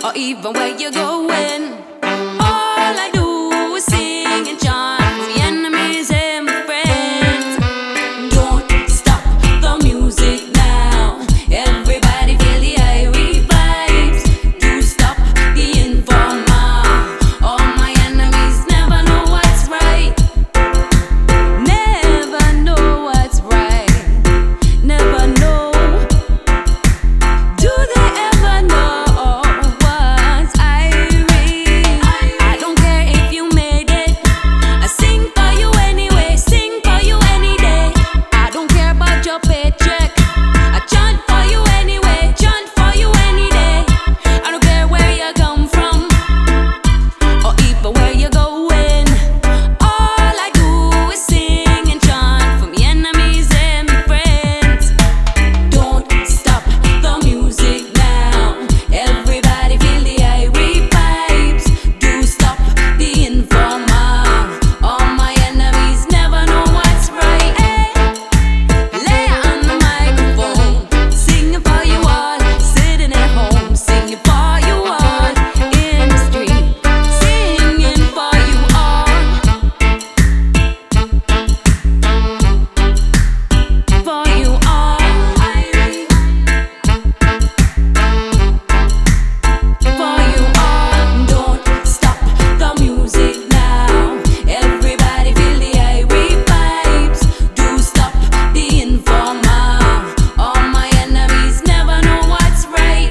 or even where you're going. All I do is sing and chant for the enemies and my friends. Don't stop the music now. Everybody feel the irie vibes. Do stop the informer. All my enemies never know what's right. Never know what's right. Never know. Do they ever know what's irie? I don't care if you made it. I sing for you anyway, sing for you any day. I don't care about your paycheck. I chant for you anyway, chant for you any day. I don't care where you come from or even where you're going. All I do is sing and chant for my enemies and my friends. Don't stop the music now. Everybody feel the irie vibes. Do stop the informer. All my enemies never know what's right. Lay on the microphone, singing for you all, sitting at home, singing for you all, in the street, singing for you all, for you all, for you all. Don't stop the music now. Everybody feel the irie vibes. Do stop the informer. All my enemies never know what's right.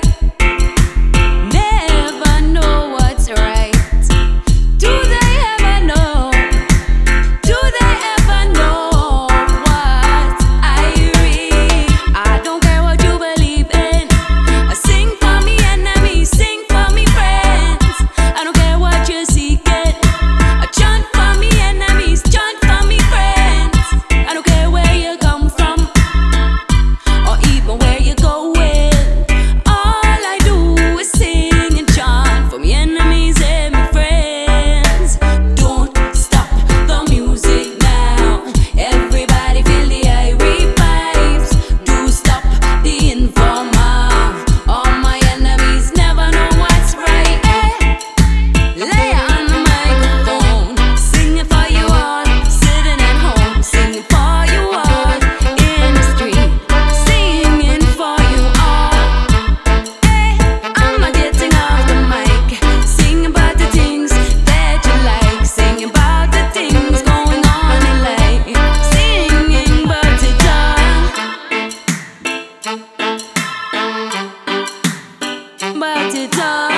Never know what's right. Do they ever know? Do they ever know what's irie? I don't care what you believe in. I sing for me enemies, sing for me friends. I don't care what you're seeking. I chant for me enemies, chant for me friends. I don't care where you come from or even where you're going. All I do is sing and chant for me enemies and my friends. Don't stop the music now. Everybody feel the irie vibes. Do stop the informer. All my enemies never know what's right. Lay on the microphone, singing for you all, sitting at home, singing for you all, in the street, singing for you all. I'm not getting off the mic, singing about the things that you like, singing about the things going on in life, singing about it all, about it all.